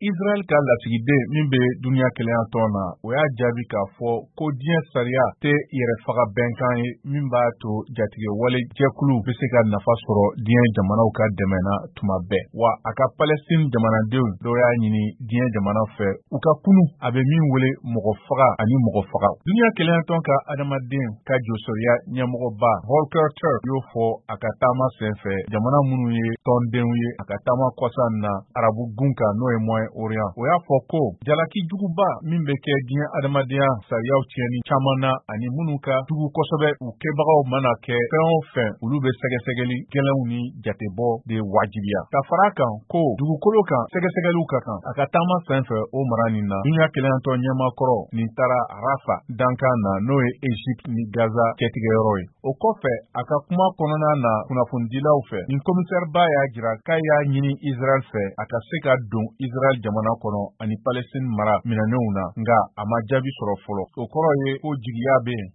Israel ka lasigiden min bɛ dunuya kelenya tɔn na o y'a jaabi k'a fɔ ko diɲɛ sariya tɛ yɛrɛfaga bɛnkan ye min b'a to jatigɛ wale jɛkulu bɛ se ka nafa sɔrɔ diɲɛ jamanaw ka dɛmɛ na tuma bɛɛ. Wa a ka Palestine jamanadenw dɔw y'a ɲini diɲɛ jamana fɛ u ka kunu a bɛ min wele mɔgɔ faga ani mɔgɔ faga. Dunuya kelenya tɔn ka adamaden ka jɔsɔriya ɲɛmɔgɔba Volker Turk y'o fɔ a ka taama sen fɛ jamana minnu ye tɔndenw ye a ka taama kɔsa na arabu gun kan n'o ye Moyen-Orient. O y'a fɔ ko jalaki juguba min bɛ kɛ diɲɛ adamadenya sariyaw tiɲɛni caman na ani minnu ka jugu kosɛbɛ u kɛbagaw mana kɛ fɛn o fɛn olu bɛ sɛgɛsɛgɛli gɛlɛnw ni jatebɔ de wajibiya. Ka fara kan ko dugukolo kan sɛgɛsɛgɛliw ka kan a ka taama sen fɛ o mara nin na dunuya kelenya tɔn ɲɛmakɔrɔ nin taara Rafa dankan na n'o ye Egypte ni Gaza cɛtigɛyɔrɔ ye. O kɔfɛ a ka kuma kɔnɔna na kunnafonidilaw fɛ nin komisɛriba y'a jira k'a y'a ɲini Israel fɛ a ka se ka don Israel jamana kɔnɔ ani Palestine mara minɛnenw na nka a ma jaabi sɔrɔ fɔlɔ. O kɔrɔ ye ko jigiya bɛ yen.